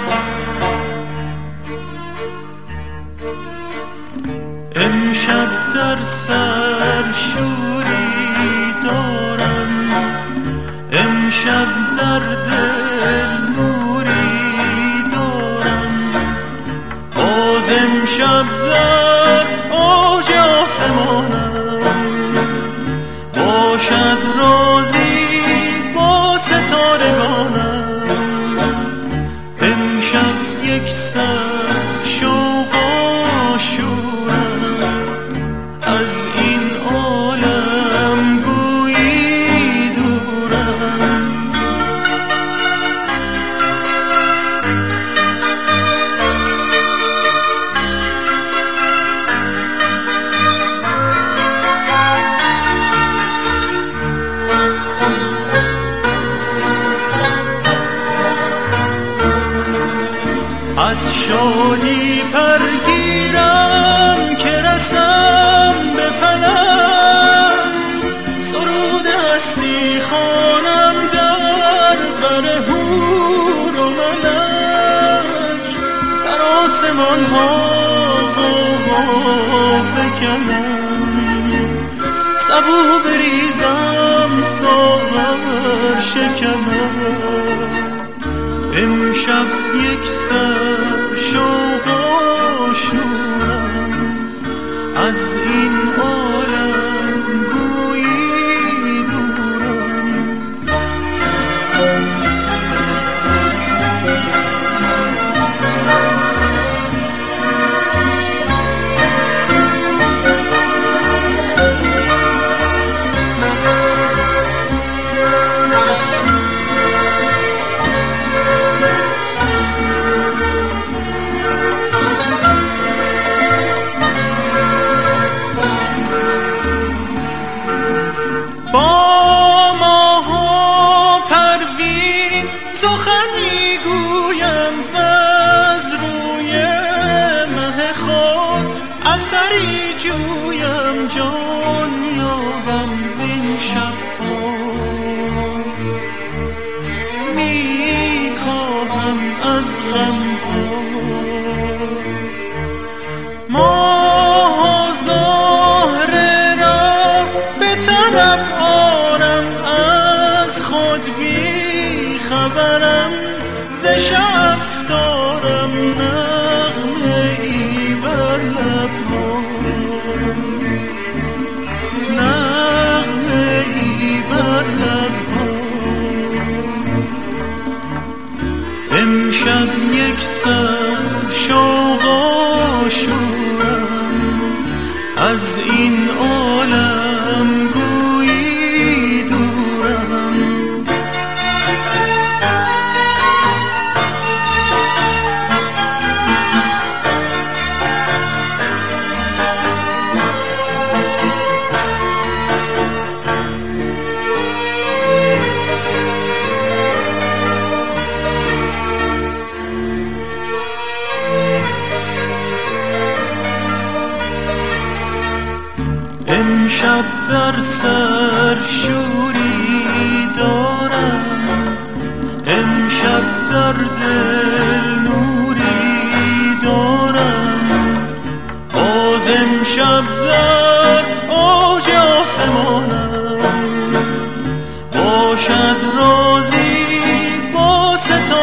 امشب در سر شوری دارم، امشب در دل نوری دارم، باز امشب در اوج آسمانم، باشد رازی با ستارگانم. امشب یک سر شوق و شورم، از این عالم گویی دورم. از شادی پرگیرم که رسم به فلک، سرود هستی خوانم در بر حور و ملک، در آسمان ها غوغا فکنم، سبو بریزم ساغر شکنم. امشب یک سر شوق و شورم، از این عالم گویی دورم. با ماه و پروین سخنی گویم و از روی مه خود اثری جویم، جان یابم زین شب‌ها، می کاهم از غم‌ها. ماه و زهره را به طلب آرم، از خود بی خبرم، ز شفتارم نغمه ای بر لب‌ها، نغمه ای بر لب‌ها. امشب یک سر شوق و شورم، از این عالم گویی دورم. امشب در سر شوری دارم، امشب در دل نوری دارم، باز امشب در اوج آسمانم، باشد رازی با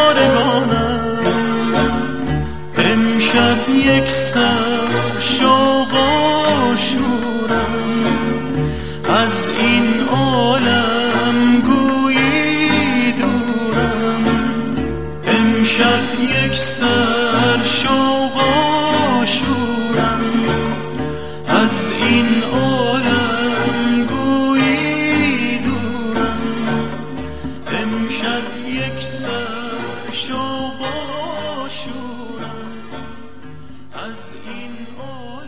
ستارگانم. امشب یک سر شوق و شورم، از این عالم گویی دورم. امشب یک سر شوق و شورم، از این عالم گویی دورم. امشب یک سر شوق و شورم، از این عالم